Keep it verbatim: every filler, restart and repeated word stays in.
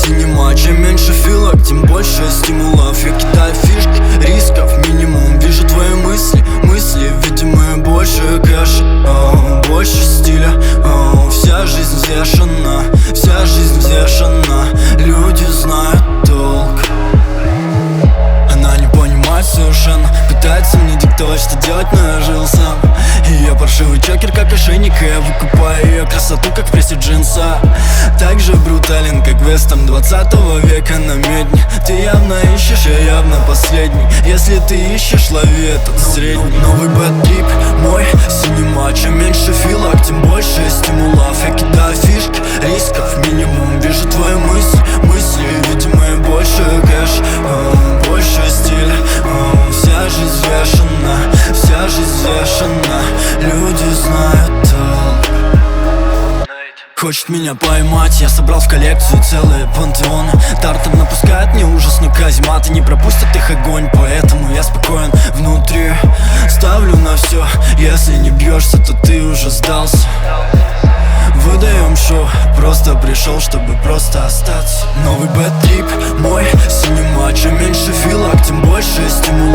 синема. Чем меньше филок, тем больше стимулов. Я кидаю фишки, рисков минимум. Вижу твои мысли, мысли, видимые больше кэша, oh, больше стиля, oh, вся жизнь взвешена, вся жизнь взвешена. Люди знают толк. Она не понимает совершенно, пытается мне диктовать, что делать, но я жил сам. Ее паршивый чокер, как ошейник, и я выкупаю ее красоту, как в прессе джинса. Так же брутален, как вестерн двадцатого века на медне. Ты явно ищешь, я явно последний. Если ты ищешь, лови этот средний. Новый бэт-трип, мой синема. Чем меньше филок, тем больше стимулов. Я кидаю фишки, рисков минимум. Вижу твои мысли, мысли, видимые больше кэш, oh, больше стиля, oh, вся жизнь взвешена, вся жизнь взвешена. Люди знают толк. Хочет меня поймать, я собрал в коллекцию целые пантеоны. Тартан напускает мне ужас, но казематы не пропустят их огонь. Поэтому я спокоен внутри, ставлю на все. Если не бьешься, то ты уже сдался. Выдаем шоу, просто пришел, чтобы просто остаться. Новый бэт-трип, мой синема. Чем меньше филок, тем больше стимулов.